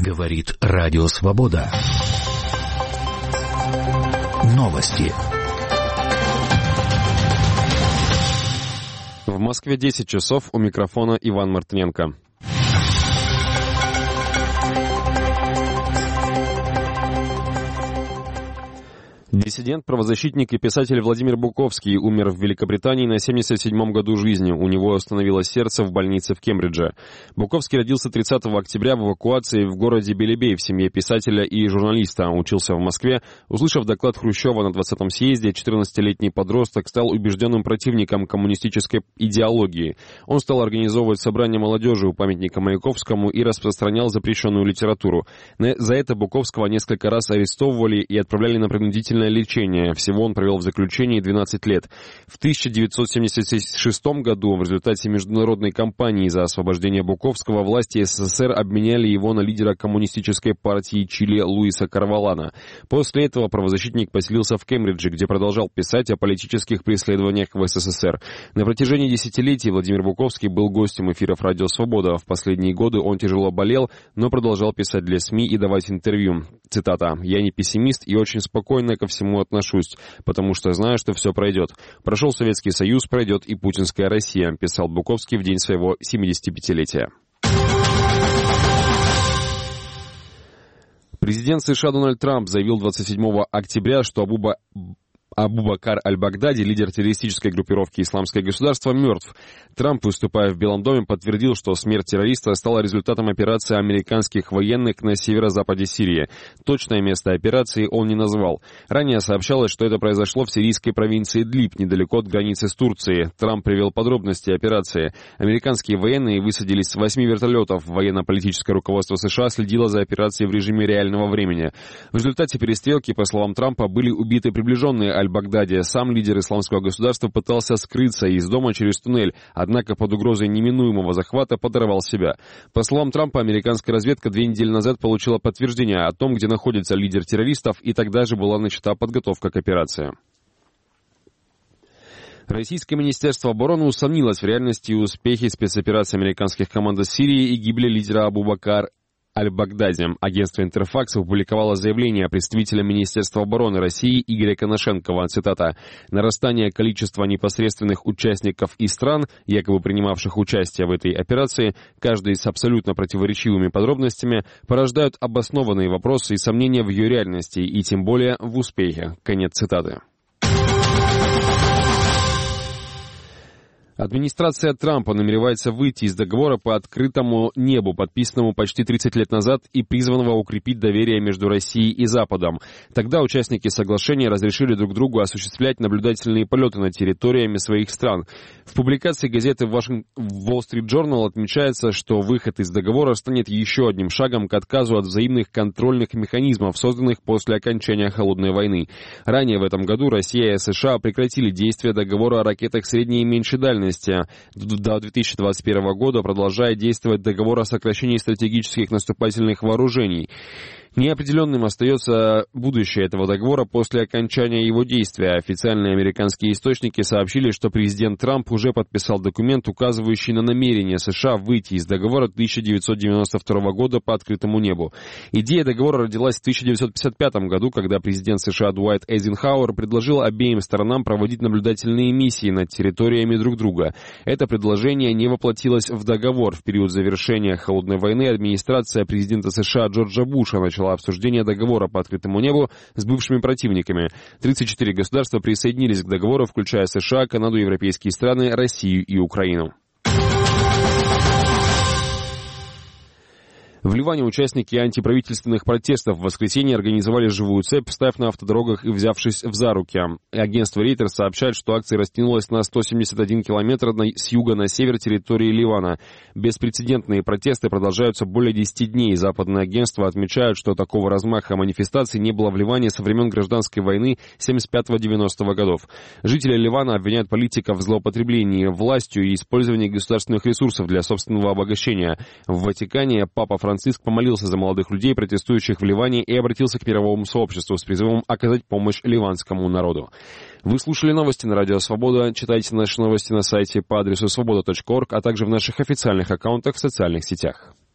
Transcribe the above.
Говорит Радио Свобода. Новости. В Москве 10 часов, у микрофона Иван Мартыненко. Диссидент, правозащитник и писатель Владимир Буковский умер в Великобритании на 77-м году жизни. У него остановилось сердце в больнице в Кембридже. Буковский родился 30 октября в эвакуации в городе Белебей в семье писателя и журналиста. Учился в Москве. Услышав доклад Хрущева на 20-м съезде, 14-летний подросток стал убежденным противником коммунистической идеологии. Он стал организовывать собрания молодежи у памятника Маяковскому и распространял запрещенную литературу. За это Буковского несколько раз арестовывали и отправляли на принудительное лечение. Всего он провел в заключении 12 лет. В 1976 году в результате международной кампании за освобождение Буковского власти СССР обменяли его на лидера коммунистической партии Чили Луиса Карвалана. После этого правозащитник поселился в Кембридже, где продолжал писать о политических преследованиях в СССР. На протяжении десятилетий Владимир Буковский был гостем эфиров «Радио Свобода». В последние годы он тяжело болел, но продолжал писать для СМИ и давать интервью. Цитата: «Я не пессимист и очень спокойно ко всему отношусь, потому что знаю, что все пройдет. Прошел Советский Союз, пройдет и путинская Россия», писал Буковский в день своего 75-летия. Президент США Дональд Трамп заявил 27 октября, что Абу-Бакр аль-Багдади, лидер террористической группировки «Исламское государство», мертв. Трамп, выступая в Белом доме, подтвердил, что смерть террориста стала результатом операции американских военных на северо-западе Сирии. Точное место операции он не назвал. Ранее сообщалось, что это произошло в сирийской провинции Идлиб, недалеко от границы с Турцией. Трамп привел подробности операции. Американские военные высадились с 8 вертолетов. Военно-политическое руководство США следило за операцией в режиме реального времени. В результате перестрелки, по словам Трампа, были убиты приближенные аль-Багдади. Сам лидер исламского государства пытался скрыться из дома через туннель, однако под угрозой неминуемого захвата подорвал себя. По словам Трампа, американская разведка 2 недели назад получила подтверждение о том, где находится лидер террористов, и тогда же была начата подготовка к операции. Российское министерство обороны усомнилось в реальности и успехе спецоперации американских команд из Сирии и гибели лидера Абу-Бакр аль-Багдади. Агентство «Интерфакс» опубликовало заявление представителя Министерства обороны России Игоря Коношенкова. Цитата: «Нарастание количества непосредственных участников и стран, якобы принимавших участие в этой операции, каждый с абсолютно противоречивыми подробностями, порождают обоснованные вопросы и сомнения в ее реальности и тем более в успехе». Конец цитаты. Администрация Трампа намеревается выйти из договора по открытому небу, подписанному почти 30 лет назад и призванного укрепить доверие между Россией и Западом. Тогда участники соглашения разрешили друг другу осуществлять наблюдательные полеты над территориями своих стран. В публикации газеты Wall Street Journal отмечается, что выход из договора станет еще одним шагом к отказу от взаимных контрольных механизмов, созданных после окончания Холодной войны. Ранее в этом году Россия и США прекратили действие договора о ракетах средней и меньшей дальности. До 2021 года продолжает действовать договор о сокращении стратегических наступательных вооружений. Неопределенным остается будущее этого договора после окончания его действия. Официальные американские источники сообщили, что президент Трамп уже подписал документ, указывающий на намерение США выйти из договора 1992 года по открытому небу. Идея договора родилась в 1955 году, когда президент США Дуайт Эйзенхауэр предложил обеим сторонам проводить наблюдательные миссии над территориями друг друга. Это предложение не воплотилось в договор. В период завершения Холодной войны администрация президента США Джорджа Буша начала обсуждение договора по открытому небу с бывшими противниками. 34 государства присоединились к договору, включая США, Канаду, европейские страны, Россию и Украину. В Ливане участники антиправительственных протестов в воскресенье организовали живую цепь, встав на автодорогах и взявшись за руки. Агентство Reuters сообщает, что акция растянулась на 171 километр с юга на север территории Ливана. Беспрецедентные протесты продолжаются более 10 дней. Западные агентства отмечают, что такого размаха манифестаций не было в Ливане со времен гражданской войны 75-90 годов. Жители Ливана обвиняют политиков в злоупотреблении властью и использовании государственных ресурсов для собственного обогащения. В Ватикане Папа Франциск помолился за молодых людей, протестующих в Ливане, и обратился к мировому сообществу с призывом оказать помощь ливанскому народу. Вы слушали новости на Радио Свобода. Читайте наши новости на сайте по адресу svoboda.org, а также в наших официальных аккаунтах в социальных сетях.